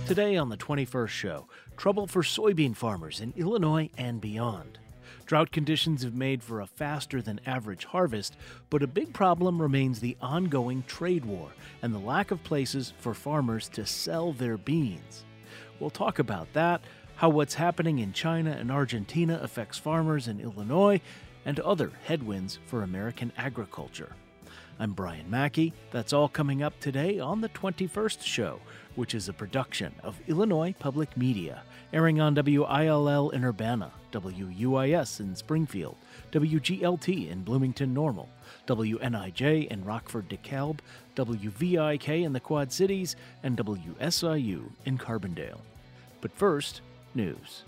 Today on the 21st show, trouble for soybean farmers in Illinois and beyond. Drought conditions have made for a faster than average harvest, but a big problem remains the ongoing trade war and the lack of places for farmers to sell their beans. We'll talk about that, how what's happening in China and Argentina affects farmers in Illinois, and other headwinds for American agriculture. I'm Brian Mackey. That's all coming up today on the 21st show, which is a production of Illinois Public Media, airing on WILL in Urbana, WUIS in Springfield, WGLT in Bloomington Normal, WNIJ in Rockford DeKalb, WVIK in the Quad Cities, and WSIU in Carbondale. But first, news.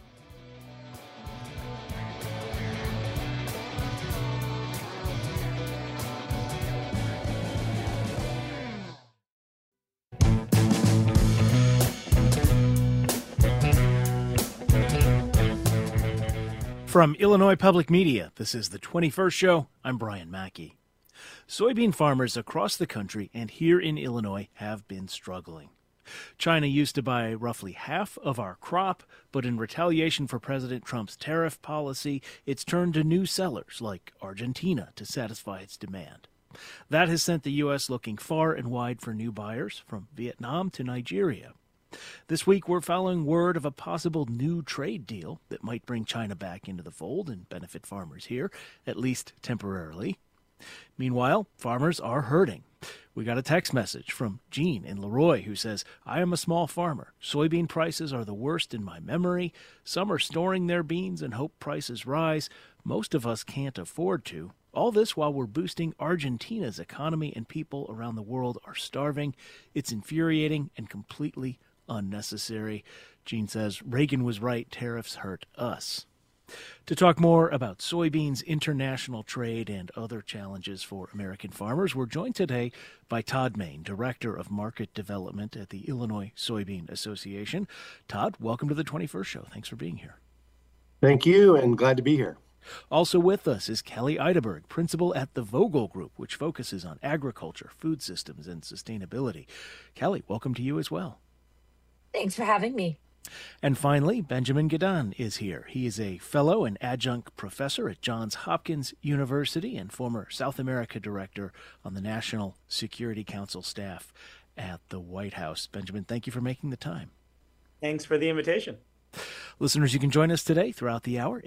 From Illinois Public Media, this is the 21st show. I'm Brian Mackey. Soybean farmers across the country and here in Illinois have been struggling. China used to buy roughly half of our crop, but in retaliation for President Trump's tariff policy, it's turned to new sellers like Argentina to satisfy its demand. That has sent the U.S. looking far and wide for new buyers, from Vietnam to Nigeria. This week, we're following word of a possible new trade deal that might bring China back into the fold and benefit farmers here, at least temporarily. Meanwhile, farmers are hurting. We got a text message from Jean in Leroy who says, "I am a small farmer. Soybean prices are the worst in my memory. Some are storing their beans and hope prices rise. Most of us can't afford to. All this while we're boosting Argentina's economy and people around the world are starving. It's infuriating and completely unnecessary." Jean says, Reagan was right, tariffs hurt us. To talk more about soybeans, international trade, and other challenges for American farmers, we're joined today by Todd Main, Director of Market Development at the Illinois Soybean Association. Todd, welcome to the 21st show. Thanks for being here. Thank you, and glad to be here. Also with us is Kelly Eideberg, Principal at the Vogel Group, which focuses on agriculture, food systems, and sustainability. Kelly, welcome to you as well. Thanks for having me. And finally, Benjamin Gedan is here. He is a fellow and adjunct professor at Johns Hopkins University and former South America director on the National Security Council staff at the White House. Benjamin, thank you for making the time. Thanks for the invitation. Listeners, you can join us today throughout the hour.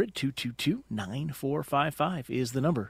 800-222-9455 is the number.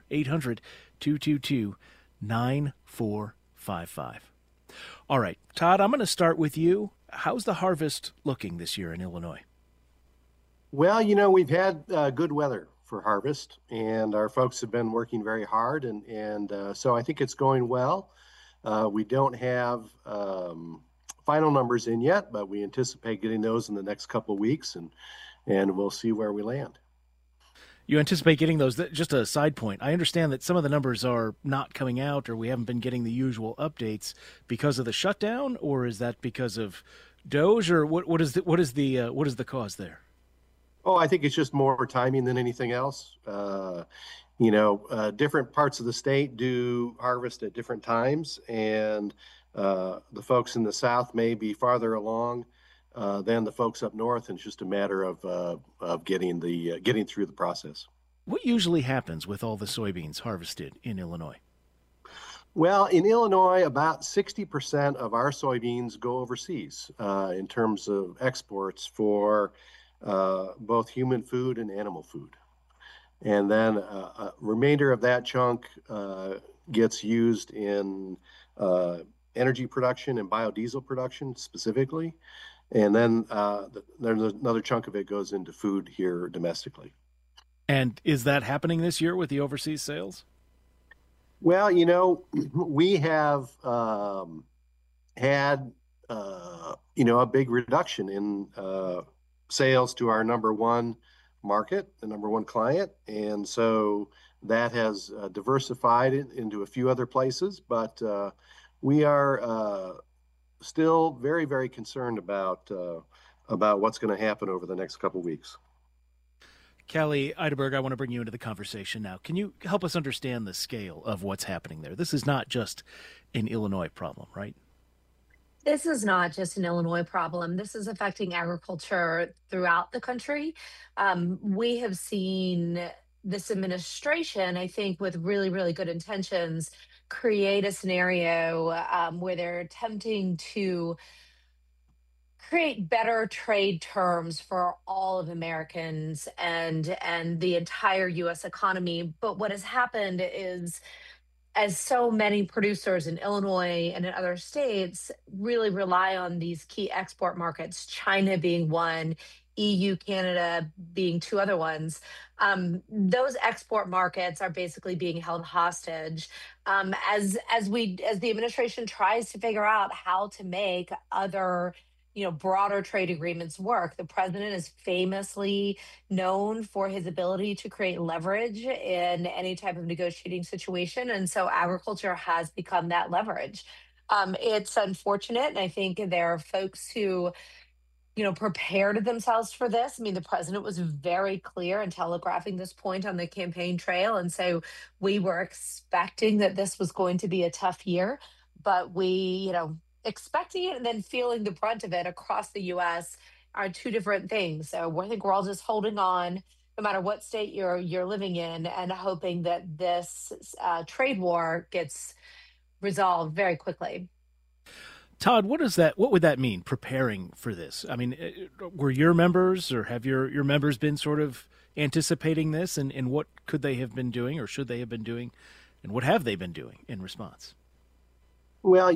800-222-9455. All right, Todd, I'm going to start with you. How's the harvest looking this year in Illinois? Well, we've had good weather for harvest, and our folks have been working very hard, and so I think it's going well. We don't have final numbers in yet, but we anticipate getting those in the next couple of weeks, and we'll see where we land. You anticipate getting those? Just a side point, I understand that some of the numbers are not coming out, or we haven't been getting the usual updates because of the shutdown, or is that because of DOGE, or what is the cause there? Oh, I think it's just more timing than anything else. Different parts of the state do harvest at different times, and the folks in the South may be farther along than the folks up north, and it's just a matter of getting through the process. What usually happens with all the soybeans harvested in Illinois? Well, in Illinois, about 60% of our soybeans go overseas in terms of exports for both human food and animal food. And then a remainder of that chunk gets used in energy production and biodiesel production specifically. And then there's another chunk of it goes into food here domestically. And is that happening this year with the overseas sales? Well, we have had, a big reduction in sales to our number one market, the number one client. And so that has diversified it into a few other places. But we are still very, very concerned about what's going to happen over the next couple of weeks. Kelly Eideberg, I want to bring you into the conversation now. Can you help us understand the scale of what's happening there? This is not just an Illinois problem, right? This is not just an Illinois problem. This is affecting agriculture throughout the country. We have seen this administration, I think, with really, really good intentions, create a scenario where they're attempting to create better trade terms for all of Americans and the entire US economy. But what has happened is, as so many producers in Illinois and in other states really rely on these key export markets, China being one, EU, Canada being two other ones. Those export markets are basically being held hostage as the administration tries to figure out how to make other broader trade agreements work. The president is famously known for his ability to create leverage in any type of negotiating situation. And so agriculture has become that leverage. It's unfortunate. And I think there are folks who, prepared themselves for this. I mean, the president was very clear in telegraphing this point on the campaign trail. And so we were expecting that this was going to be a tough year, but expecting it and then feeling the brunt of it across the US are two different things. So I think we're all just holding on, no matter what state you're living in, and hoping that this trade war gets resolved very quickly. Todd, what would that mean, preparing for this? I mean, were your members or have your members been sort of anticipating this, and what could they have been doing or should they have been doing, and what have they been doing in response? Well,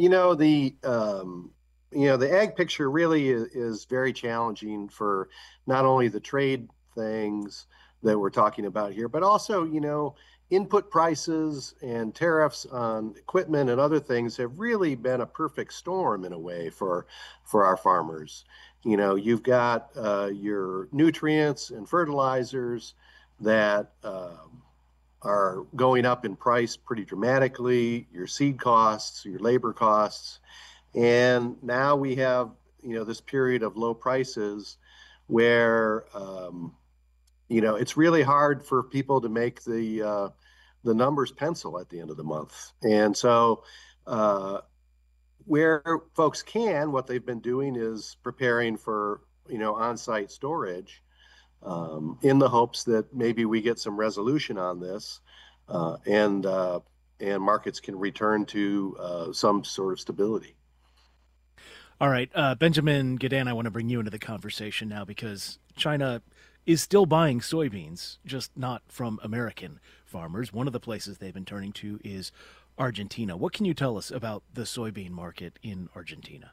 the ag picture really is very challenging for not only the trade things that we're talking about here, but also, input prices and tariffs on equipment and other things have really been a perfect storm in a way for our farmers. You've got your nutrients and fertilizers that are going up in price pretty dramatically, your seed costs, your labor costs. And now we have, this period of low prices where, it's really hard for people to make the numbers pencil at the end of the month. And so, where folks can, what they've been doing is preparing for, on-site storage in the hopes that maybe we get some resolution on this and markets can return to some sort of stability. All right, Benjamin Gadan, I want to bring you into the conversation now because China is still buying soybeans, just not from American farmers. One of the places they've been turning to is Argentina. What can you tell us about the soybean market in Argentina?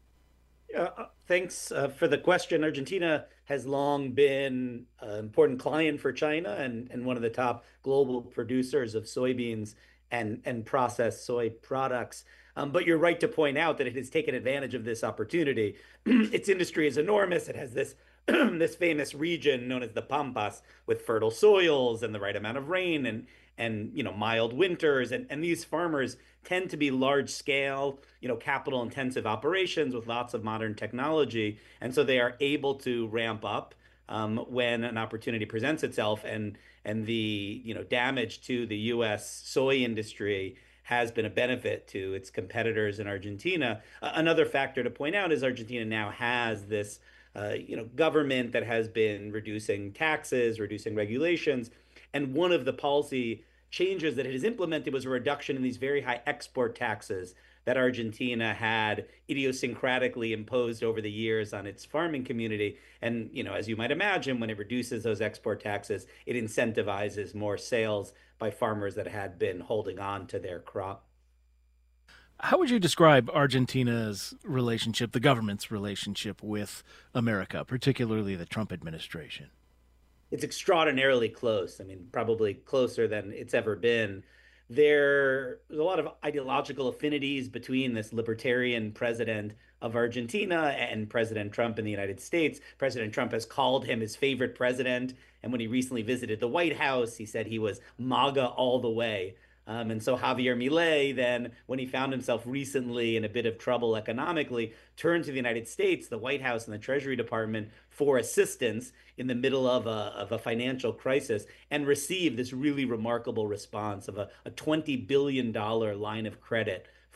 Thanks for the question. Argentina has long been an important client for China and one of the top global producers of soybeans and processed soy products. But you're right to point out that it has taken advantage of this opportunity. Its industry is enormous. It has this this famous region known as the Pampas with fertile soils and the right amount of rain and mild winters and these farmers tend to be large scale, capital intensive operations with lots of modern technology, and so they are able to ramp up when an opportunity presents itself, and the damage to the U.S. soy industry has been a benefit to its competitors in Argentina. Another factor to point out is Argentina now has this government that has been reducing taxes, reducing regulations, and one of the policy changes that it has implemented was a reduction in these very high export taxes that Argentina had idiosyncratically imposed over the years on its farming community. And, as you might imagine, when it reduces those export taxes, it incentivizes more sales by farmers that had been holding on to their crop. How would you describe Argentina's relationship, the government's relationship with America, particularly the Trump administration? It's extraordinarily close. I mean, probably closer than it's ever been. There's a lot of ideological affinities between this libertarian president of Argentina and President Trump in the United States. President Trump has called him his favorite president. And when he recently visited the White House, he said he was MAGA all the way. And so Javier Milei then, when he found himself recently in a bit of trouble economically, turned to the United States, the White House and the Treasury Department for assistance in the middle of a financial crisis and received this really remarkable response of a $20 billion line of credit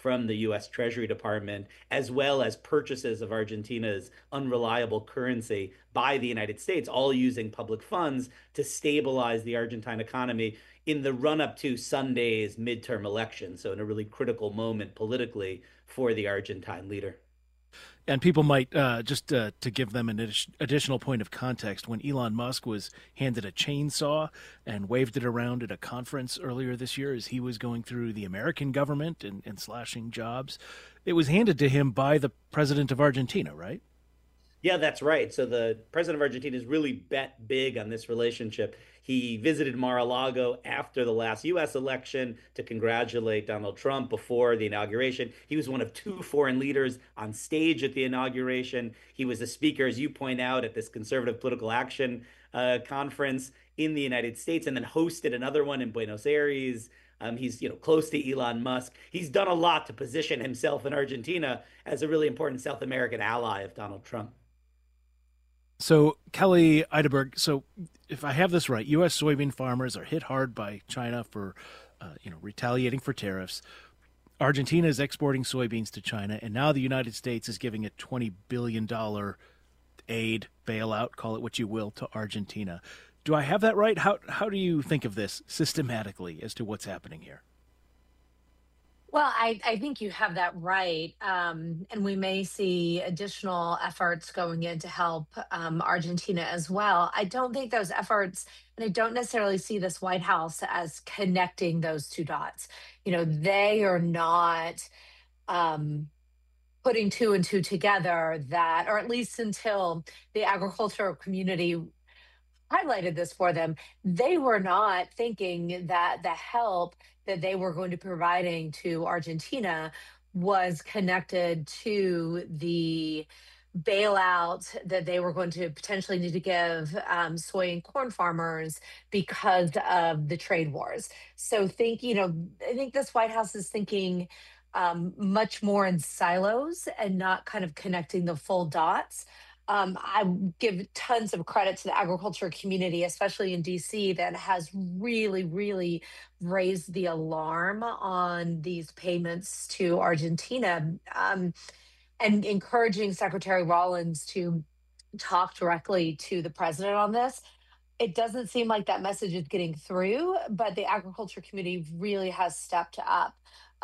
from the US Treasury Department, as well as purchases of Argentina's unreliable currency by the United States, all using public funds to stabilize the Argentine economy in the run up to Sunday's midterm election. So, in a really critical moment politically for the Argentine leader. And people might just to give them an additional point of context, when Elon Musk was handed a chainsaw and waved it around at a conference earlier this year as he was going through the American government and slashing jobs, it was handed to him by the president of Argentina, right? Yeah, that's right. So the president of Argentina has really bet big on this relationship. He visited Mar-a-Lago after the last US election to congratulate Donald Trump before the inauguration. He was one of two foreign leaders on stage at the inauguration. He was a speaker, as you point out, at this Conservative Political Action conference in the United States, and then hosted another one in Buenos Aires. He's close to Elon Musk. He's done a lot to position himself in Argentina as a really important South American ally of Donald Trump. So, Kelly Eideberg, so if I have this right, U.S. soybean farmers are hit hard by China for, retaliating for tariffs. Argentina is exporting soybeans to China, and now the United States is giving a $20 billion aid, bailout, call it what you will, to Argentina. Do I have that right? How do you think of this systematically as to what's happening here? Well, I think you have that right. And we may see additional efforts going in to help Argentina as well. I don't think those efforts, and I don't necessarily see this White House as connecting those two dots. They are not putting two and two together, that, or at least until the agricultural community highlighted this for them, they were not thinking that the help that they were going to be providing to Argentina was connected to the bailout that they were going to potentially need to give soy and corn farmers because of the trade wars. So I think this White House is thinking much more in silos and not kind of connecting the full dots. I give tons of credit to the agriculture community, especially in DC, that has really, really raised the alarm on these payments to Argentina, and encouraging Secretary Rollins to talk directly to the president on this. It doesn't seem like that message is getting through, but the agriculture community really has stepped up,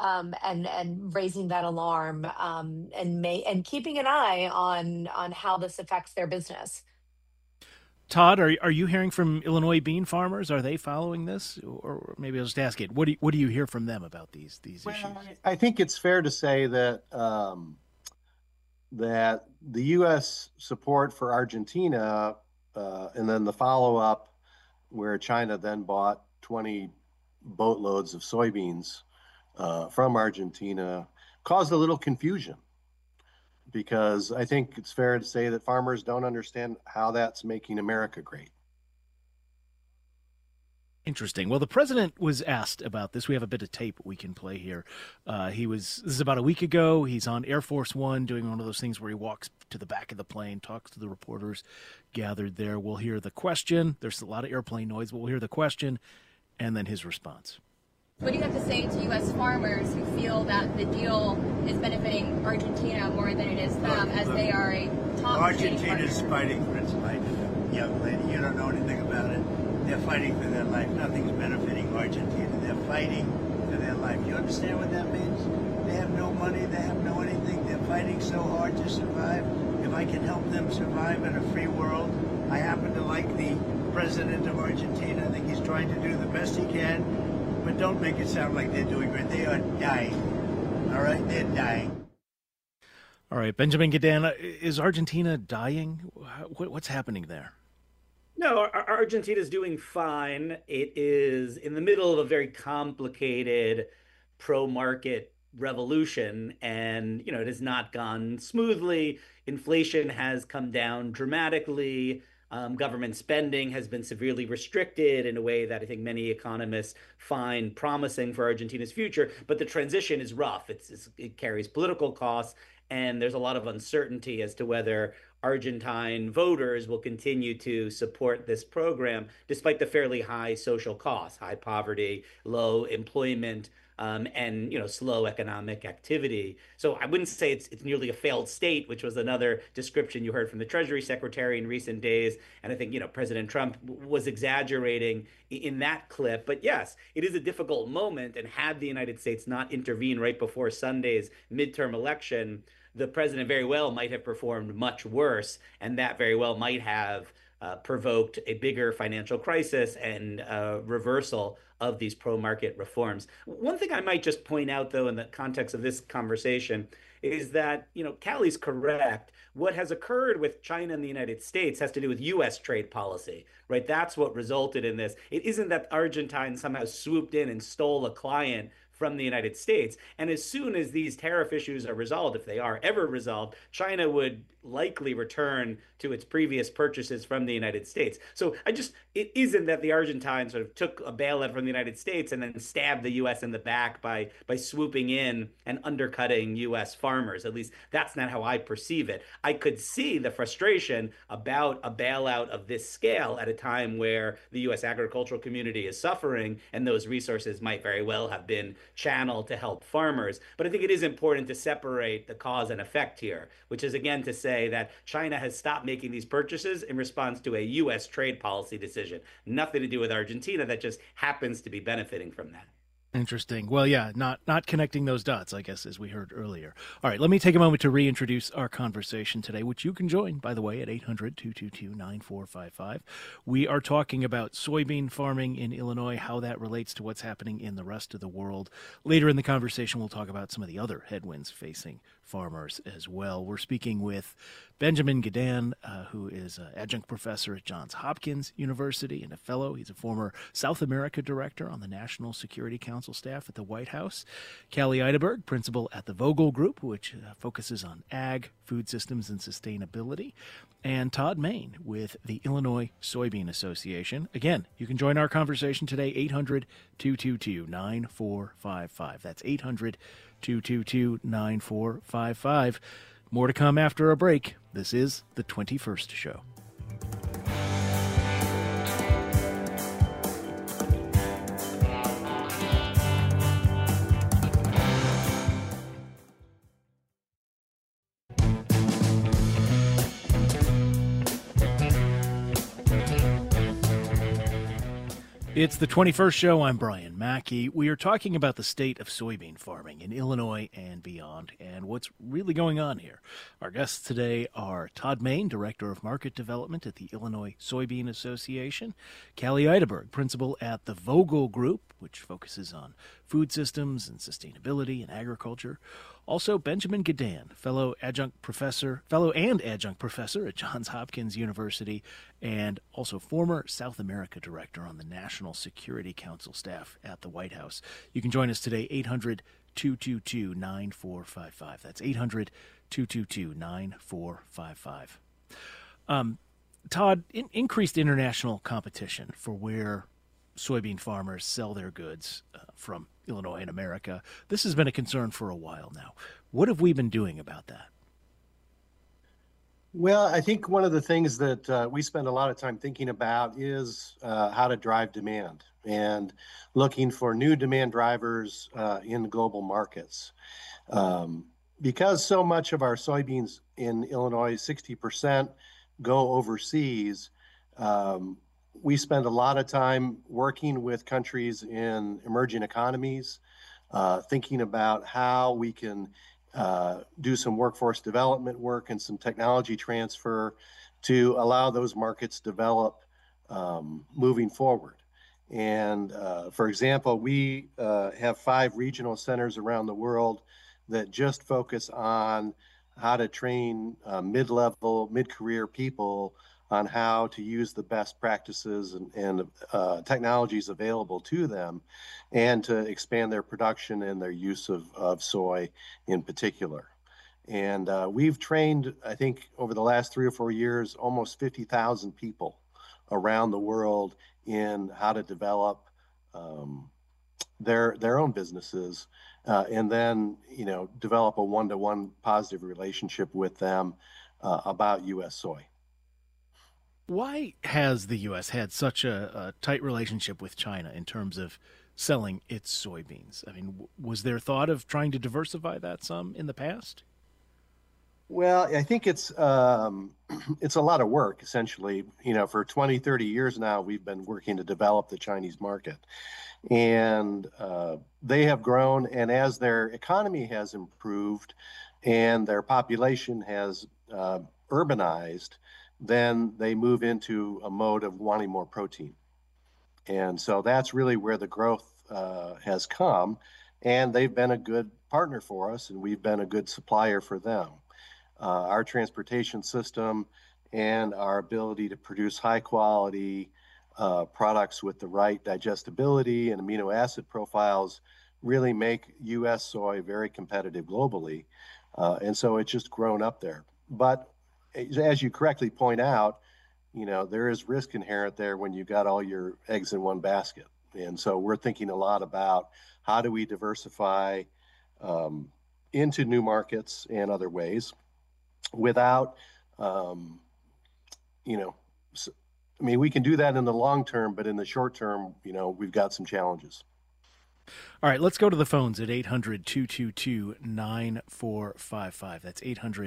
and raising that alarm, and keeping an eye on how this affects their business. Todd, are you hearing from Illinois bean farmers? Are they following this? Or maybe I'll just ask it. What do you hear from them about these issues? I think it's fair to say that that the U.S. support for Argentina, and then the follow-up where China then bought 20 boatloads of soybeans from Argentina, caused a little confusion, because I think it's fair to say that farmers don't understand how that's making America great. Interesting. Well, the president was asked about this. We have a bit of tape we can play here. This is about a week ago. He's on Air Force One doing one of those things where he walks to the back of the plane, talks to the reporters gathered there. We'll hear the question. There's a lot of airplane noise, but we'll hear the question and then his response. What do you have to say to U.S. farmers who feel that the deal is benefiting Argentina more than it is them, as they are a top Argentina's fighting for its life. Young lady, you don't know anything about it. They're fighting for their life. Nothing's benefiting Argentina. They're fighting for their life. You understand what that means? They have no money. They have no anything. They're fighting so hard to survive. If I can help them survive in a free world, I happen to like the president of Argentina. I think he's trying to do the best he can. But don't make it sound like they're doing great. They are dying. All right? They're dying. All right, Benjamin Gadan, is Argentina dying? What's happening there? No, Argentina is doing fine. It is in the middle of a very complicated pro-market revolution, and it has not gone smoothly. Inflation has come down dramatically. Government spending has been severely restricted in a way that I think many economists find promising for Argentina's future. But the transition is rough. It carries political costs, and there's a lot of uncertainty as to whether Argentine voters will continue to support this program, despite the fairly high social costs, high poverty, low employment, and slow economic activity. So I wouldn't say it's nearly a failed state, which was another description you heard from the Treasury Secretary in recent days. And I think President Trump was exaggerating in that clip. But yes, it is a difficult moment. And had the United States not intervened right before Sunday's midterm election, the president very well might have performed much worse, and that very well might have provoked a bigger financial crisis and reversal of these pro-market reforms. One thing I might just point out, though, in the context of this conversation, is that, Callie's correct. What has occurred with China and the United States has to do with U.S. trade policy, right? That's what resulted in this. It isn't that Argentine somehow swooped in and stole a client from the United States. And as soon as these tariff issues are resolved, if they are ever resolved, China would likely return to its previous purchases from the United States. So it isn't that the Argentines sort of took a bailout from the United States and then stabbed the U.S. in the back by swooping in and undercutting U.S. farmers. At least that's not how I perceive it. I could see the frustration about a bailout of this scale at a time where the U.S. agricultural community is suffering, and those resources might very well have been channeled to help farmers. But I think it is important to separate the cause and effect here, which is again to say that China has stopped making these purchases in response to a U.S. trade policy decision. Nothing to do with Argentina. That just happens to be benefiting from that. Interesting. Well, yeah, not connecting those dots, I guess, as we heard earlier. All right, let me take a moment to reintroduce our conversation today, which you can join, by the way, at 800-222-9455. We are talking about soybean farming in Illinois, how that relates to what's happening in the rest of the world. Later in the conversation, we'll talk about some of the other headwinds facing farmers as well. We're speaking with Benjamin Gedan, who is an adjunct professor at Johns Hopkins University and a fellow. He's a former South America director on the National Security Council staff at the White House. Callie Eideberg, principal at the Vogel Group, which focuses on ag, food systems, and sustainability. And Todd Main with the Illinois Soybean Association. Again, you can join our conversation today, 800-222-9455. That's 800-222-9455. More to come after a break. This is The 21st Show. It's the 21st Show. I'm Brian Mackey. We are talking about the state of soybean farming in Illinois and beyond, and what's really going on here. Our guests today are Todd Main, Director of Market Development at the Illinois Soybean Association, Callie Eideberg, Principal at the Vogel Group, which focuses on food systems and sustainability and agriculture. Also, Benjamin Gedan, fellow and adjunct professor at Johns Hopkins University, and also former South America director on the National Security Council staff at the White House. You can join us today, 800-222-9455. That's 800-222-9455. Todd, increased international competition for where soybean farmers sell their goods from Illinois and America. This has been a concern for a while now. What have we been doing about that? Well, I think one of the things that we spend a lot of time thinking about is how to drive demand and looking for new demand drivers in global markets. Because so much of our soybeans in Illinois, 60%, go overseas, we spend a lot of time working with countries in emerging economies, thinking about how we can do some workforce development work and some technology transfer to allow those markets develop moving forward. And for example, we have 5 regional centers around the world that just focus on how to train mid-level, mid-career people on how to use the best practices and technologies available to them and to expand their production and their use of soy in particular. And we've trained, I think, over the last 3 or 4 years, almost 50,000 people around the world in how to develop their own businesses and then, develop a one-to-one positive relationship with them about U.S. soy. Why has the U.S. had such a tight relationship with China in terms of selling its soybeans. I mean, was there thought of trying to diversify that some in the past? Well, I think it's it's a lot of work, essentially. For 20, 30 years now, we've been working to develop the Chinese market. And they have grown, and as their economy has improved and their population has urbanized, then they move into a mode of wanting more protein. And so that's really where the growth has come. And they've been a good partner for us, and we've been a good supplier for them. Our transportation system and our ability to produce high quality products with the right digestibility and amino acid profiles really make U.S. soy very competitive globally. And so it's just grown up there. But as you correctly point out, there is risk inherent there when you got all your eggs in one basket. And so we're thinking a lot about how do we diversify into new markets and other ways without, we can do that in the long term, but in the short term, we've got some challenges. All right, let's go to the phones at 800-222-9455. That's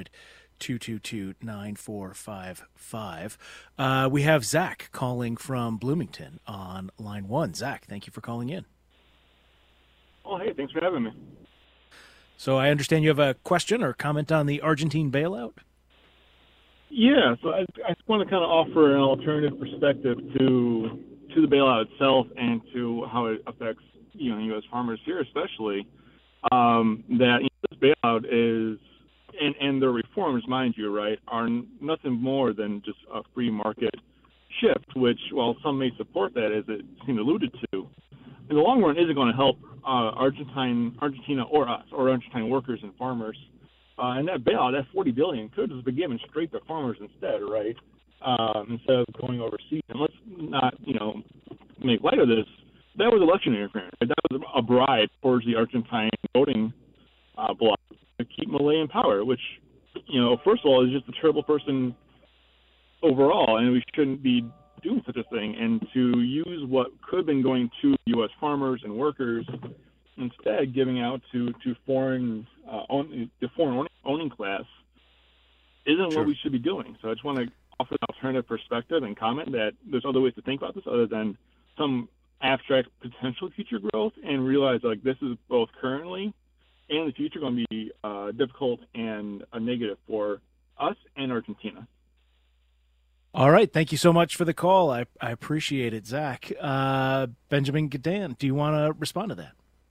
800-222-9455. We have Zach calling from Bloomington on line 1. Zach, thank you for calling in. Oh, hey, thanks for having me. So I understand you have a question or comment on the Argentine bailout? Yeah, so I just want to kind of offer an alternative perspective to the bailout itself and to how it affects U.S. farmers here, especially that this bailout is and the reforms, mind you, right, are nothing more than just a free market shift, which, while some may support that, as it seemed alluded to, in the long run isn't going to help Argentina or us or Argentine workers and farmers. And that bailout, that $40 billion, could have been given straight to farmers instead, right? Instead of going overseas. And let's not, make light of this. That was election interference. Right? That was a bribe towards the Argentine voting bloc to keep Milei in power, which, first of all, is just a terrible person overall, and we shouldn't be doing such a thing. And to use what could have been going to U.S. farmers and workers, instead giving out to foreign owning class isn't Sure. what we should be doing. So I just want to offer an alternative perspective and comment that there's other ways to think about this other than some abstract potential future growth, and realize this is both currently and in the future going to be difficult and a negative for us and Argentina. All right. Thank you so much for the call. I appreciate it, Zach. Benjamin Gadan, do you want to respond to that?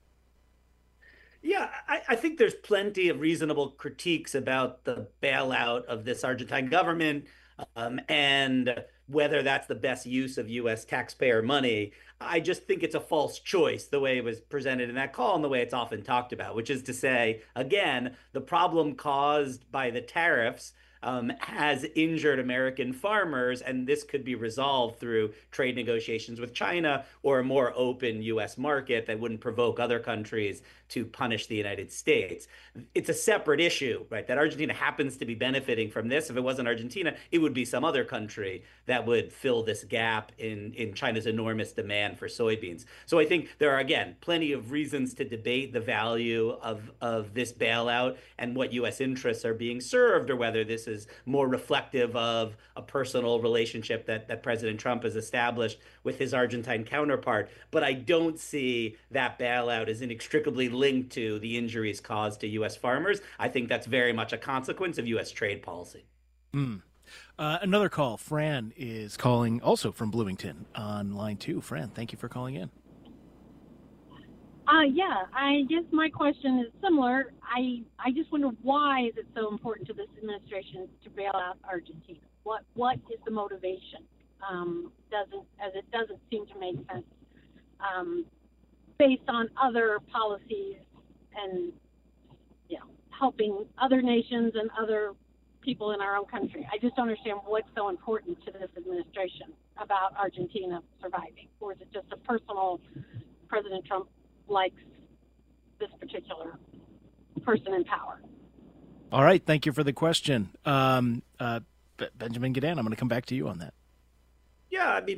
Yeah, I think there's plenty of reasonable critiques about the bailout of this Argentine government and whether that's the best use of U.S. taxpayer money. I just think it's a false choice, the way it was presented in that call and the way it's often talked about, which is to say, again, the problem caused by the tariffs has injured American farmers, and this could be resolved through trade negotiations with China or a more open U.S. market that wouldn't provoke other countries to punish the United States. It's a separate issue, right? That Argentina happens to be benefiting from this. If it wasn't Argentina, it would be some other country that would fill this gap in China's enormous demand for soybeans. So I think there are, again, plenty of reasons to debate the value of this bailout and what U.S. interests are being served, or whether this is more reflective of a personal relationship that President Trump has established with his Argentine counterpart. But I don't see that bailout as inextricably linked to the injuries caused to U.S. farmers. I think that's very much a consequence of U.S. trade policy. Another call. Fran is calling also from Bloomington on line 2. Fran, thank you for calling in. Yeah, I guess my question is similar. I just wonder, why is it so important to this administration to bail out Argentina? What is the motivation? It doesn't seem to make sense based on other policies and helping other nations and other people in our own country. I just don't understand what's so important to this administration about Argentina surviving, or is it just a personal President Trump likes this particular person in power? All right. Thank you for the question. Benjamin Gadan, I'm going to come back to you on that. Yeah, I mean,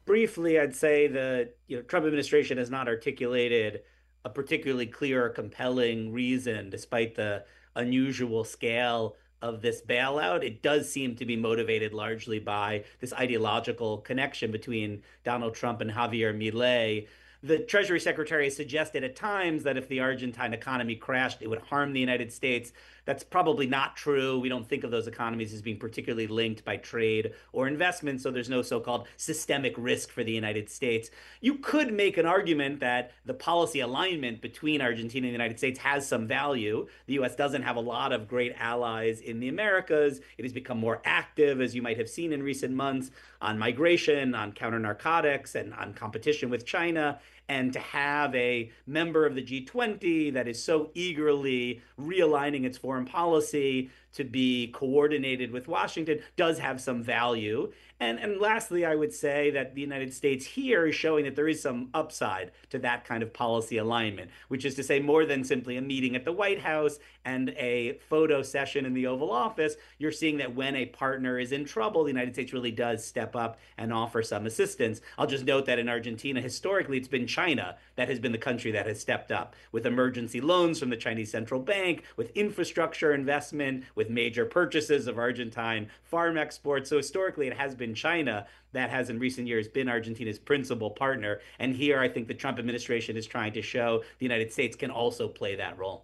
briefly, I'd say the Trump administration has not articulated a particularly clear or compelling reason, despite the unusual scale of this bailout. It does seem to be motivated largely by this ideological connection between Donald Trump and Javier Milei. The Treasury Secretary suggested at times that if the Argentine economy crashed, it would harm the United States. That's probably not true. We don't think of those economies as being particularly linked by trade or investment, so there's no so-called systemic risk for the United States. You could make an argument that the policy alignment between Argentina and the United States has some value. The U.S. doesn't have a lot of great allies in the Americas. It has become more active, as you might have seen in recent months, on migration, on counter narcotics, and on competition with China. And to have a member of the G20 that is so eagerly realigning its foreign policy to be coordinated with Washington does have some value. And lastly, I would say that the United States here is showing that there is some upside to that kind of policy alignment, which is to say more than simply a meeting at the White House and a photo session in the Oval Office. You're seeing that when a partner is in trouble, the United States really does step up and offer some assistance. I'll just note that in Argentina, historically, it's been China that has been the country that has stepped up with emergency loans from the Chinese central bank, with infrastructure investment, with major purchases of Argentine farm exports. So historically, it has been China that has in recent years been Argentina's principal partner. And here, I think the Trump administration is trying to show the United States can also play that role.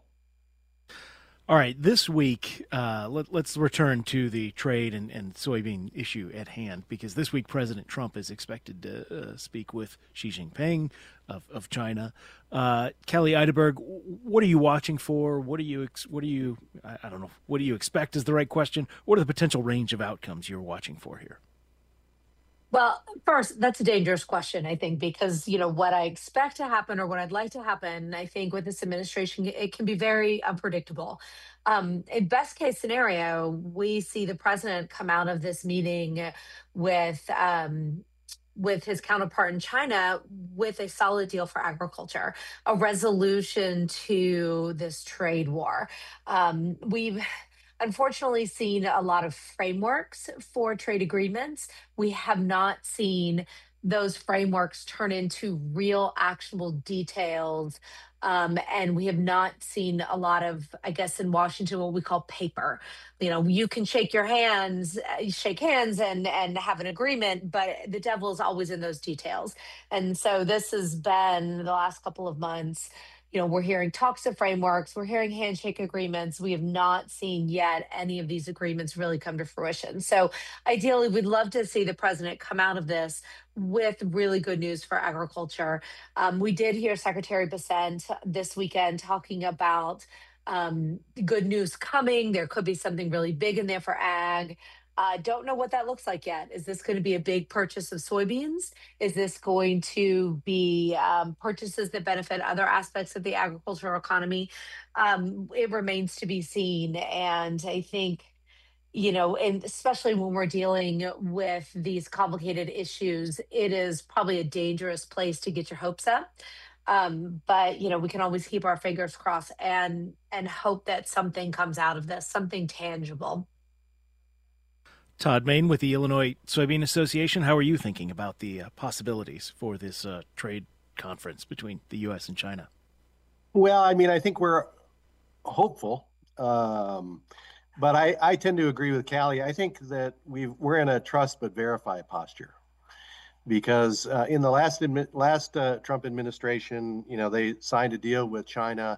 All right, this week, let's return to the trade and soybean issue at hand, because this week President Trump is expected to speak with Xi Jinping of China. Kelly Eideberg, what are you watching for? What do you expect is the right question? What are the potential range of outcomes you're watching for here? Well, first, that's a dangerous question, I think, because, what I expect to happen or what I'd like to happen, I think with this administration, it can be very unpredictable. In best case scenario, we see the president come out of this meeting with his counterpart in China with a solid deal for agriculture, a resolution to this trade war. We've unfortunately seen a lot of frameworks for trade agreements. We have not seen those frameworks turn into real actionable details. And we have not seen a lot of, I guess, in Washington, what we call paper. You can shake hands and have an agreement, but the devil is always in those details. And so this has been the last couple of months. We're hearing talks of frameworks, we're hearing handshake agreements. We have not seen yet any of these agreements really come to fruition. So ideally, we'd love to see the president come out of this with really good news for agriculture. We did hear Secretary Bessent this weekend talking about good news coming. There could be something really big in there for ag. Don't know what that looks like yet. Is this going to be a big purchase of soybeans? Is this going to be purchases that benefit other aspects of the agricultural economy? It remains to be seen. And I think, and especially when we're dealing with these complicated issues, it is probably a dangerous place to get your hopes up. But we can always keep our fingers crossed and hope that something comes out of this, something tangible. Todd Main with the Illinois Soybean Association. How are you thinking about the possibilities for this trade conference between the U.S. and China? Well, I think we're hopeful, but I tend to agree with Callie. I think that we're in a trust but verify posture, because in the last Trump administration, they signed a deal with China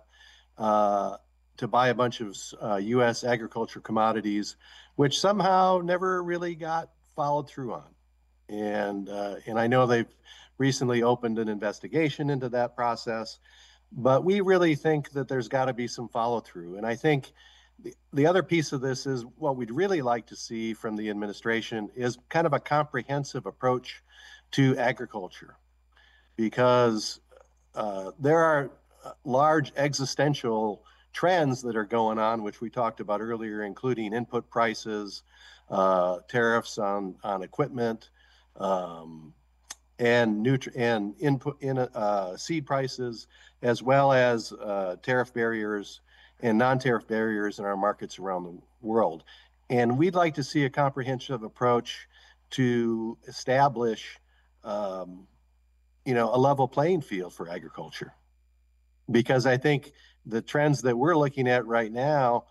to buy a bunch of U.S. agriculture commodities, which somehow never really got followed through on. And I know they've recently opened an investigation into that process, but we really think that there's got to be some follow through. And I think the other piece of this is what we'd really like to see from the administration is kind of a comprehensive approach to agriculture, because there are large existential trends that are going on, which we talked about earlier, including input prices, tariffs on equipment, and input in seed prices, as well as tariff barriers and non-tariff barriers in our markets around the world. And we'd like to see a comprehensive approach to establish um, a level playing field for agriculture. Because I think the trends that we're looking at right now,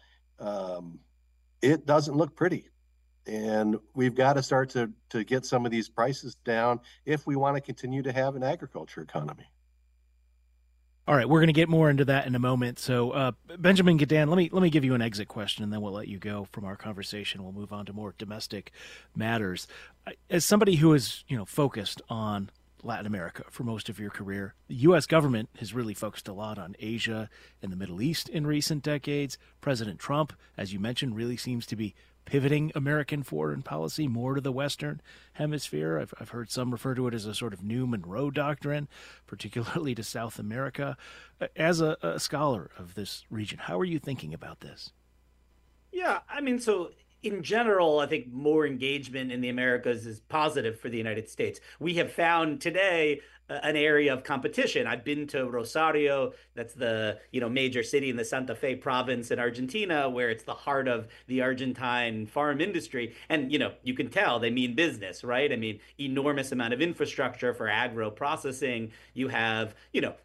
it doesn't look pretty. And we've got to start to get some of these prices down if we want to continue to have an agriculture economy. All right, we're going to get more into that in a moment. So, Benjamin Gedan, let me give you an exit question, and then we'll let you go from our conversation. We'll move on to more domestic matters. As somebody who is, focused on Latin America for most of your career, the U.S. government has really focused a lot on Asia and the Middle East in recent decades. President Trump, as you mentioned, really seems to be pivoting American foreign policy more to the Western Hemisphere. I've heard some refer to it as a sort of new Monroe Doctrine, particularly to South America. As a scholar of this region, how are you thinking about this? Yeah, I mean, so in general, I think more engagement in the Americas is positive for the United States. We have found today an area of competition. I've been to Rosario, that's the major city in the Santa Fe province in Argentina, where it's the heart of the Argentine farm industry. And you can tell they mean business, right? I mean, enormous amount of infrastructure for agro processing. You have,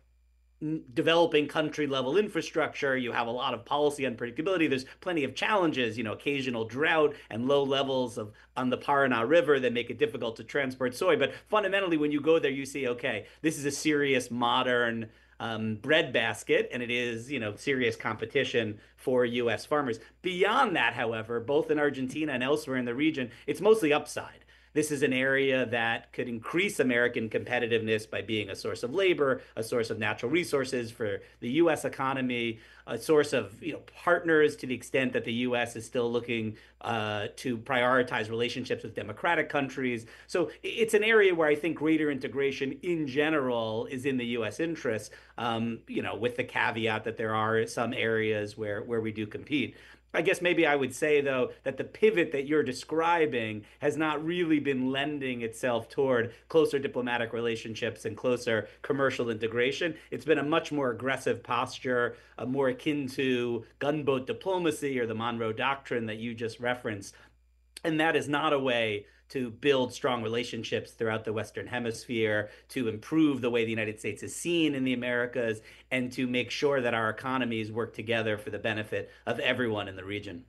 developing country level infrastructure. You have a lot of policy unpredictability. There's plenty of challenges, occasional drought and low levels of on the Paraná River that make it difficult to transport soy. But fundamentally, when you go there, you see, okay, this is a serious modern breadbasket, and it is, serious competition for U.S. farmers. Beyond that, however, both in Argentina and elsewhere in the region, it's mostly upside. This is an area that could increase American competitiveness by being a source of labor, a source of natural resources for the U.S. economy, a source of partners to the extent that the U.S. is still looking to prioritize relationships with democratic countries. So it's an area where I think greater integration in general is in the U.S. interest, with the caveat that there are some areas where we do compete. I guess maybe I would say, though, that the pivot that you're describing has not really been lending itself toward closer diplomatic relationships and closer commercial integration. It's been a much more aggressive posture, more akin to gunboat diplomacy or the Monroe Doctrine that you just referenced. And that is not a way to build strong relationships throughout the Western Hemisphere, to improve the way the United States is seen in the Americas, and to make sure that our economies work together for the benefit of everyone in the region.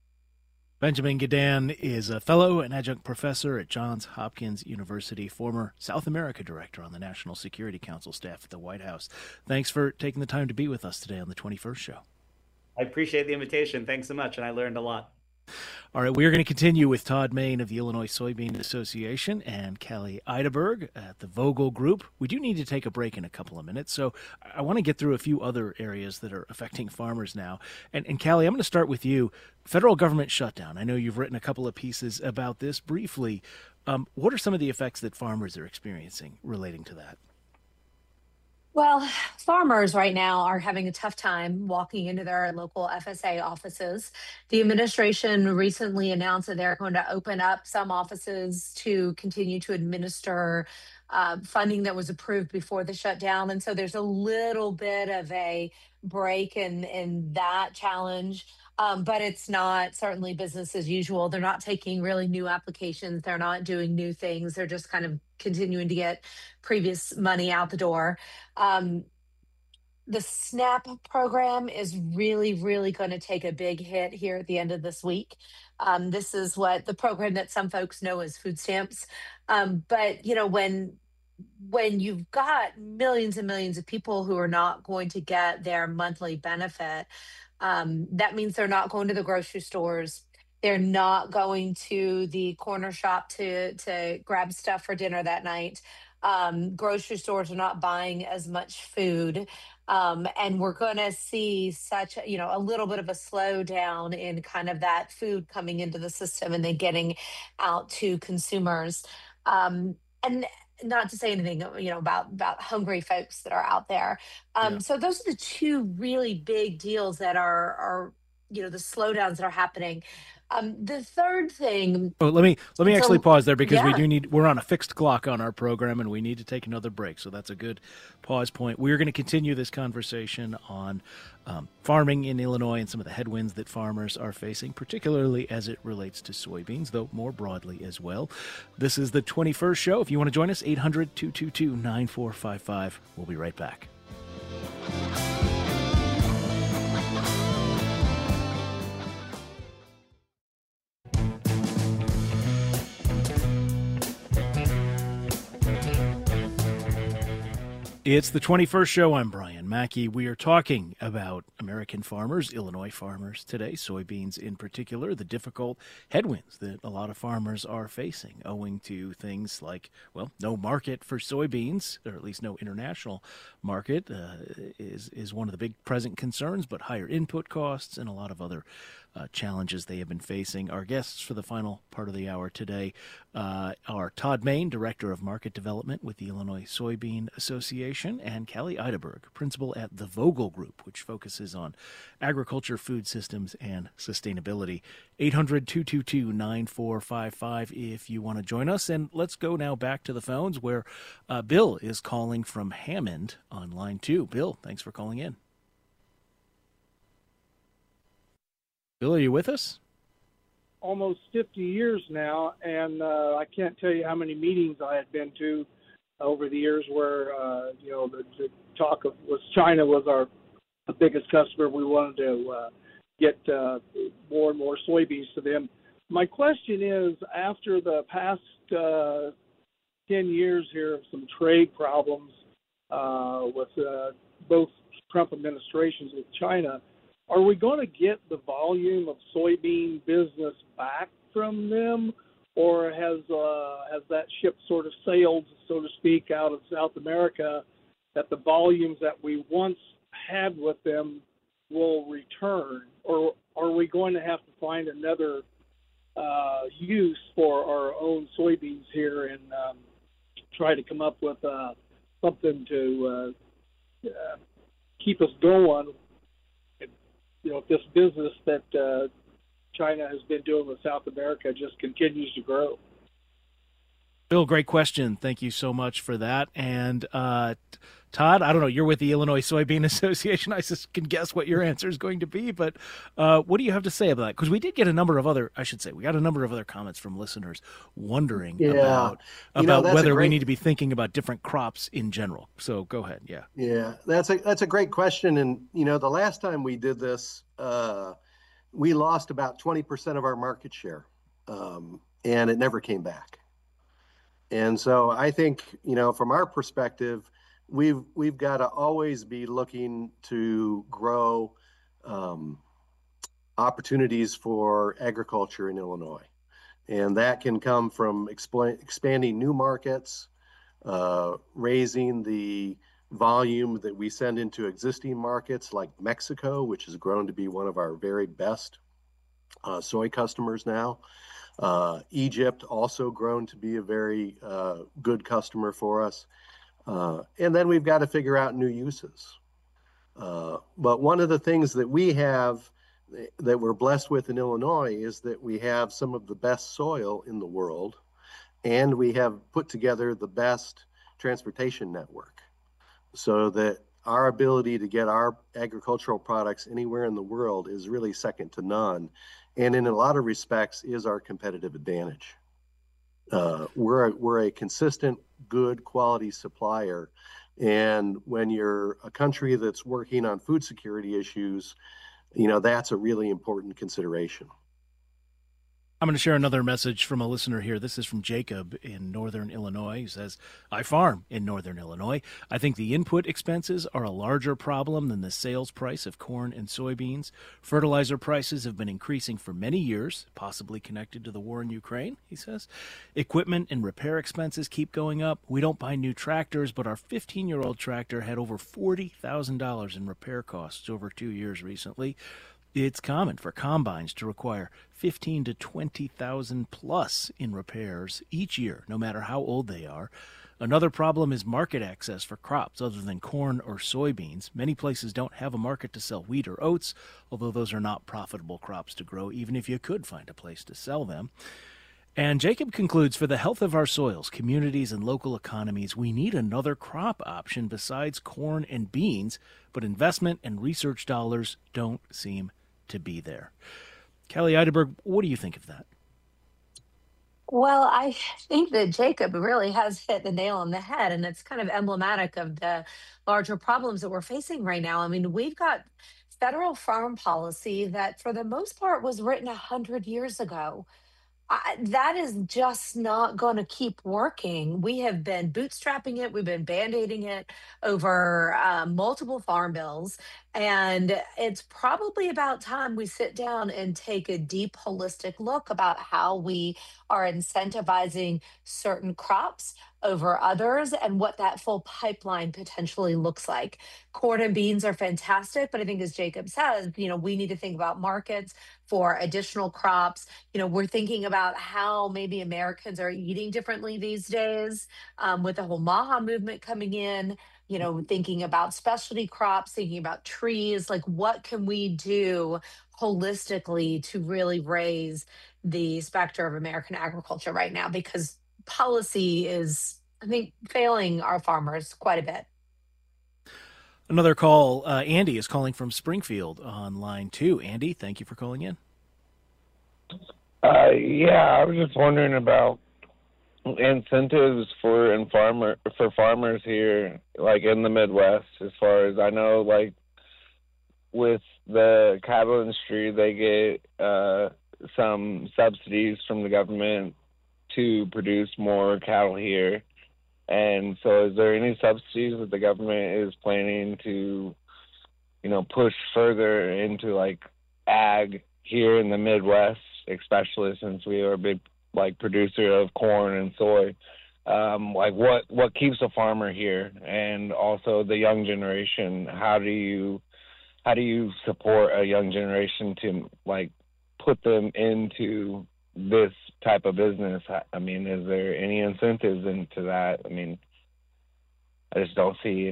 Benjamin Gedan is a fellow and adjunct professor at Johns Hopkins University, former South America director on the National Security Council staff at the White House. Thanks for taking the time to be with us today on the 21st Show. I appreciate the invitation. Thanks so much, and I learned a lot. All right, we're going to continue with Todd Main of the Illinois Soybean Association and Callie Eideberg at the Vogel Group. We do need to take a break in a couple of minutes, so I want to get through a few other areas that are affecting farmers now. And Callie, I'm going to start with you. Federal government shutdown. I know you've written a couple of pieces about this briefly. What are some of the effects that farmers are experiencing relating to that? Well, farmers right now are having a tough time walking into their local FSA offices. The administration recently announced that they're going to open up some offices to continue to administer funding that was approved before the shutdown. And so there's a little bit of a break in that challenge. But it's not certainly business as usual. They're not taking really new applications. They're not doing new things. They're just kind of continuing to get previous money out the door. Um, the SNAP program is really, really going to take a big hit here at the end of this week. This is what the program that some folks know as food stamps. But when you've got millions and millions of people who are not going to get their monthly benefit, that means they're not going to the grocery stores. They're not going to the corner shop to grab stuff for dinner that night. Grocery stores are not buying as much food. And we're going to see such, a little bit of a slowdown in kind of that food coming into the system and then getting out to consumers. And not to say anything, about hungry folks that are out there. Yeah. So those are the two really big deals that are the slowdowns that are happening. The third thing. Oh, let me actually pause there because yeah. we're on a fixed clock on our program and we need to take another break. So that's a good pause point. We're going to continue this conversation on farming in Illinois and some of the headwinds that farmers are facing, particularly as it relates to soybeans, though more broadly as well. This is the 21st show. If you want to join us, 800-222-9455. We'll be right back. It's the 21st show. I'm Brian Mackey. We are talking about American farmers, Illinois farmers today, soybeans in particular, the difficult headwinds that a lot of farmers are facing owing to things like, well, no market for soybeans, or at least no international market is one of the big present concerns, but higher input costs and a lot of other challenges they have been facing. Our guests for the final part of the hour today are Todd Main, Director of Market Development with the Illinois Soybean Association, and Callie Eideberg, Principal at the Vogel Group, which focuses on agriculture, food systems, and sustainability. 800-222-9455 if you want to join us. And let's go now back to the phones where Bill is calling from Hammond on line 2. Bill, thanks for calling in. Bill, are you with us? Almost 50 years now, and I can't tell you how many meetings I had been to over the years where, the talk was China was our biggest customer. We wanted to get more and more soybeans to them. My question is, after the past 10 years here of some trade problems with both Trump administrations with China, are we going to get the volume of soybean business back from them, or has that ship sort of sailed, so to speak, out of South America, that the volumes that we once had with them will return, or are we going to have to find another use for our own soybeans here and try to come up with something to keep us going? If this business that China has been doing with South America just continues to grow. Bill, great question. Thank you so much for that. And Todd, I don't know, you're with the Illinois Soybean Association. I just can guess what your answer is going to be, but what do you have to say about that? Because we did get a number of other comments from listeners wondering about whether we need to be thinking about different crops in general. So go ahead. Yeah. Yeah, that's a great question. And, the last time we did this, we lost about 20% of our market share, and it never came back. And so I think, from our perspective, we've got to always be looking to grow opportunities for agriculture in Illinois. And that can come from expanding new markets, raising the volume that we send into existing markets like Mexico, which has grown to be one of our very best soy customers now. Egypt also grown to be a very good customer for us. And then we've got to figure out new uses. But one of the things that we have that we're blessed with in Illinois is that we have some of the best soil in the world, and we have put together the best transportation network so that our ability to get our agricultural products anywhere in the world is really second to none, and in a lot of respects is our competitive advantage. We're a consistent, good quality supplier, and when you're a country that's working on food security issues, that's a really important consideration. I'm going to share another message from a listener here. This is from Jacob in Northern Illinois. He says, I farm in Northern Illinois. I think the input expenses are a larger problem than the sales price of corn and soybeans. Fertilizer prices have been increasing for many years, possibly connected to the war in Ukraine, he says. Equipment and repair expenses keep going up. We don't buy new tractors, but our 15-year-old tractor had over $40,000 in repair costs over 2 years recently. It's common for combines to require $15,000 to $20,000 plus in repairs each year, no matter how old they are. Another problem is market access for crops other than corn or soybeans. Many places don't have a market to sell wheat or oats, although those are not profitable crops to grow, even if you could find a place to sell them. And Jacob concludes, for the health of our soils, communities, and local economies, we need another crop option besides corn and beans, but investment and research dollars don't seem to be there. Kelly Eidelberg, what do you think of that? Well, I think that Jacob really has hit the nail on the head, and it's kind of emblematic of the larger problems that we're facing right now. I mean, we've got federal farm policy that, for the most part, was written 100 years ago. That is just not going to keep working. We have been bootstrapping it, we've been band-aiding it over multiple farm bills. And it's probably about time we sit down and take a deep, holistic look about how we are incentivizing certain crops over others and what that full pipeline potentially looks like. Corn and beans are fantastic, but I think, as Jacob says, we need to think about markets for additional crops. We're thinking about how maybe Americans are eating differently these days, with the whole Maha movement coming in, thinking about specialty crops, thinking about trees, like what can we do holistically to really raise the specter of American agriculture right now? Because policy is, I think, failing our farmers quite a bit. Another call. Andy is calling from Springfield on line 2. Andy, thank you for calling in. Yeah, I was just wondering about incentives for farmers here, like in the Midwest. As far as I know, like with the cattle industry, they get some subsidies from the government to produce more cattle here. And so is there any subsidies that the government is planning to, push further into like ag here in the Midwest, especially since we are a big producer of corn and soy? Like what keeps a farmer here? And also the young generation, how do you support a young generation to put them into this type of business? I mean, is there any incentives into that? I mean, I just don't see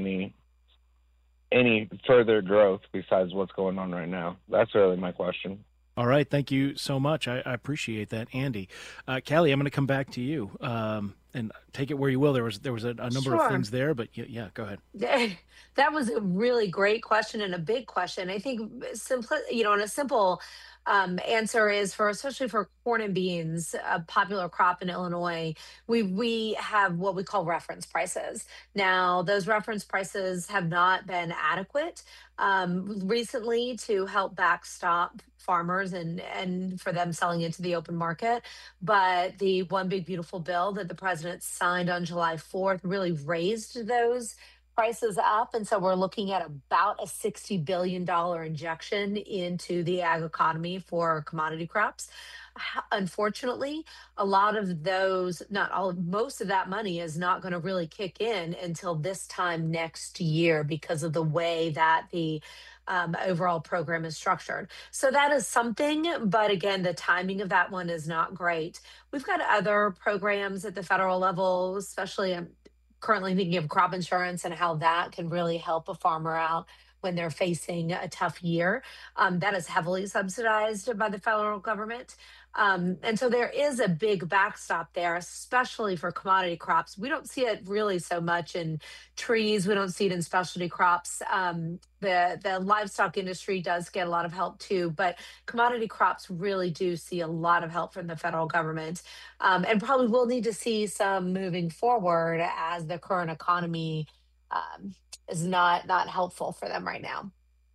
any further growth besides what's going on right now. That's really my question. All right. Thank you so much. I appreciate that, Andy. Kelly, I'm going to come back to you and take it where you will. There was a number of things there, but yeah, go ahead. That was a really great question and a big question. I think and a simple answer is, especially for corn and beans, a popular crop in Illinois, we have what we call reference prices. Now, those reference prices have not been adequate recently to help backstop farmers and for them selling into the open market. But the One Big Beautiful Bill that the president signed on July 4th really raised those prices up. And so we're looking at about a $60 billion injection into the ag economy for commodity crops. Unfortunately, a lot of those, most of that money is not going to really kick in until this time next year because of the way that the overall program is structured. So that is something, but again, the timing of that one is not great. We've got other programs at the federal level, especially currently thinking of crop insurance and how that can really help a farmer out when they're facing a tough year. That is heavily subsidized by the federal government. And so there is a big backstop there, especially for commodity crops. We don't see it really so much in trees. We don't see it in specialty crops. The livestock industry does get a lot of help too, but commodity crops really do see a lot of help from the federal government. And probably will need to see some moving forward as the current economy is not helpful for them right now.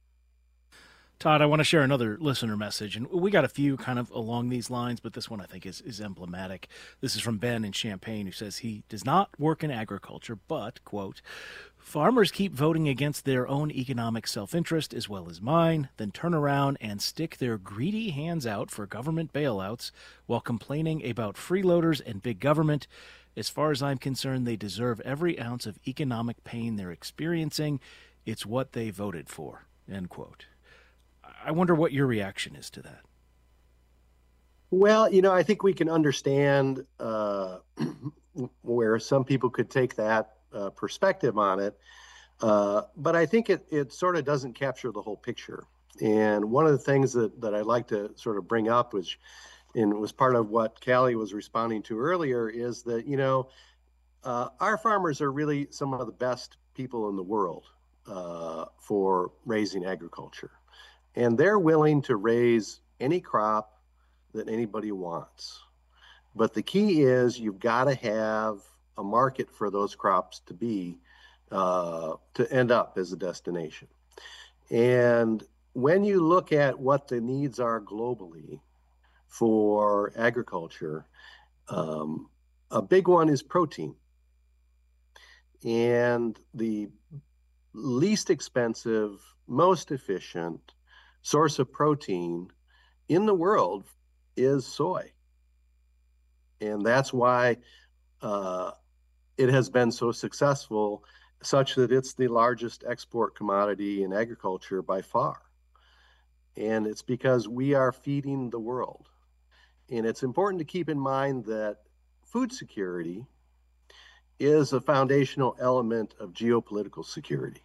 Todd, I want to share another listener message, and we got a few kind of along these lines, but this one I think is emblematic. This is from Ben in Champaign, who says he does not work in agriculture, but, quote, farmers keep voting against their own economic self-interest as well as mine, then turn around and stick their greedy hands out for government bailouts while complaining about freeloaders and big government. As far as I'm concerned, they deserve every ounce of economic pain they're experiencing. It's what they voted for, end quote. I wonder what your reaction is to that. Well, I think we can understand where some people could take that perspective on it. But I think it sort of doesn't capture the whole picture. And one of the things that I'd like to sort of bring up, which and was part of what Callie was responding to earlier, is that, our farmers are really some of the best people in the world for raising agriculture. And they're willing to raise any crop that anybody wants. But the key is you've got to have a market for those crops to end up as a destination. And when you look at what the needs are globally for agriculture, a big one is protein. And the least expensive, most efficient source of protein in the world is soy. And that's why it has been so successful, such that it's the largest export commodity in agriculture by far. And it's because we are feeding the world. And it's important to keep in mind that food security is a foundational element of geopolitical security.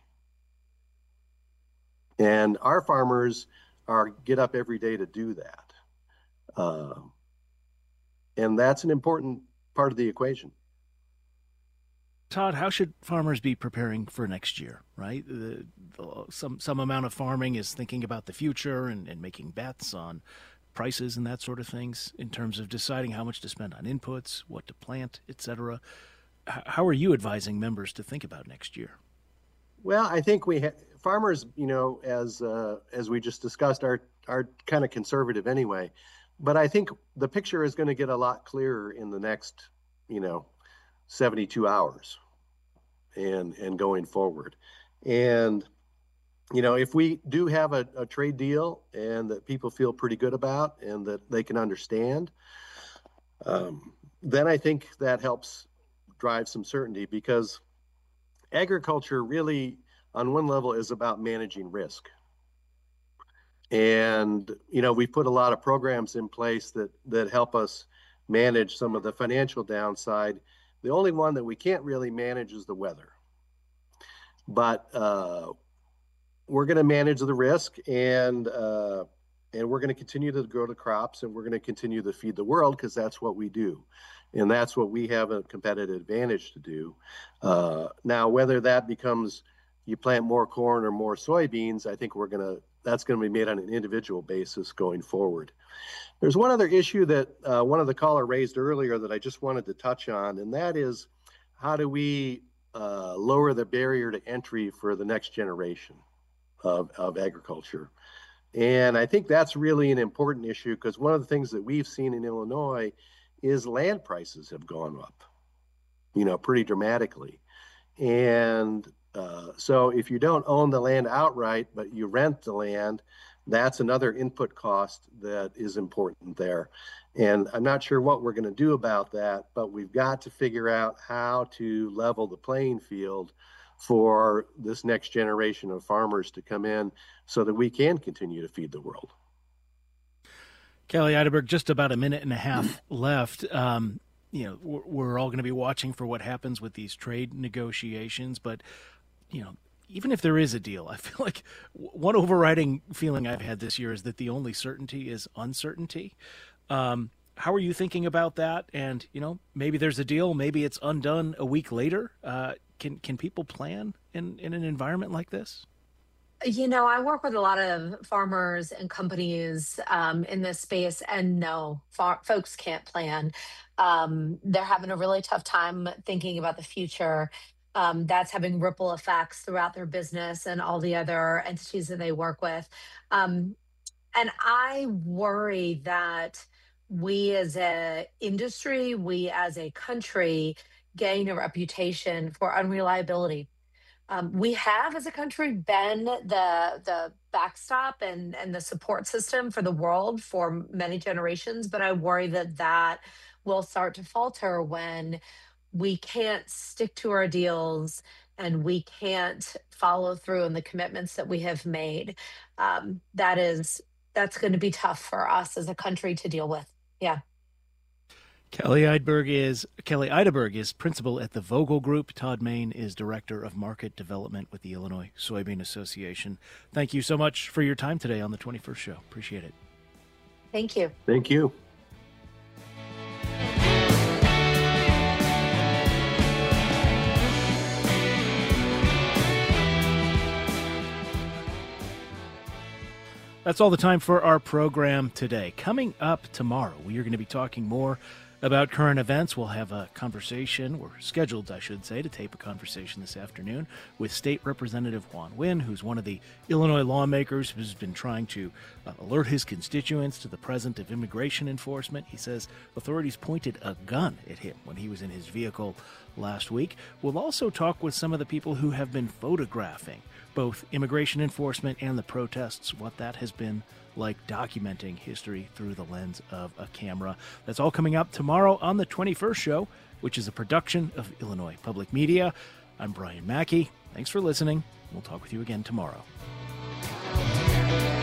And our farmers get up every day to do that. And that's an important part of the equation. Todd, how should farmers be preparing for next year, right? Some amount of farming is thinking about the future and making bets on prices and that sort of things in terms of deciding how much to spend on inputs, what to plant, etc. How are you advising members to think about next year? Well, I think farmers, as we just discussed, are kind of conservative anyway. But I think the picture is going to get a lot clearer in the next, 72 hours and going forward. And, if we do have a trade deal and that people feel pretty good about and that they can understand, then I think that helps drive some certainty, because agriculture really, on one level, is about managing risk. And, we put a lot of programs in place that help us manage some of the financial downside. The only one that we can't really manage is the weather. But we're going to manage the risk, and we're going to continue to grow the crops, and we're going to continue to feed the world, because that's what we do. And that's what we have a competitive advantage to do. Now, whether that becomes you plant more corn or more soybeans, I think that's going to be made on an individual basis going forward. There's one other issue that one of the caller raised earlier that I just wanted to touch on, and that is, how do we lower the barrier to entry for the next generation of agriculture? And I think that's really an important issue, because one of the things that we've seen in Illinois is land prices have gone up, pretty dramatically. And so if you don't own the land outright, but you rent the land, that's another input cost that is important there. And I'm not sure what we're going to do about that, but we've got to figure out how to level the playing field for this next generation of farmers to come in so that we can continue to feed the world. Callie Eidelberg, just about a minute and a half left. We're all going to be watching for what happens with these trade negotiations, but even if there is a deal, I feel like one overriding feeling I've had this year is that the only certainty is uncertainty. How are you thinking about that? And, maybe there's a deal, maybe it's undone a week later. Can people plan in an environment like this? I work with a lot of farmers and companies in this space, and no, folks can't plan. They're having a really tough time thinking about the future. That's having ripple effects throughout their business and all the other entities that they work with. And I worry that we as an industry, we as a country, gain a reputation for unreliability. We have, as a country, been the backstop and the support system for the world for many generations, but I worry that will start to falter when we can't stick to our deals and we can't follow through on the commitments that we have made. That's going to be tough for us as a country to deal with. Yeah. Kelly Eideberg is principal at the Vogel Group. Todd Main is director of market development with the Illinois Soybean Association. Thank you so much for your time today on the 21st Show. Appreciate it. Thank you. Thank you. That's all the time for our program today. Coming up tomorrow, we are going to be talking more about current events. We'll have a conversation, or scheduled, I should say, to tape a conversation this afternoon with State Representative Juan Nguyen, who's one of the Illinois lawmakers who's been trying to alert his constituents to the presence of immigration enforcement. He says authorities pointed a gun at him when he was in his vehicle last week. We'll also talk with some of the people who have been photographing both immigration enforcement and the protests, what that has been like, documenting history through the lens of a camera. That's all coming up tomorrow on the 21st Show, which is a production of Illinois Public Media. I'm Brian Mackey. Thanks for listening. We'll talk with you again tomorrow.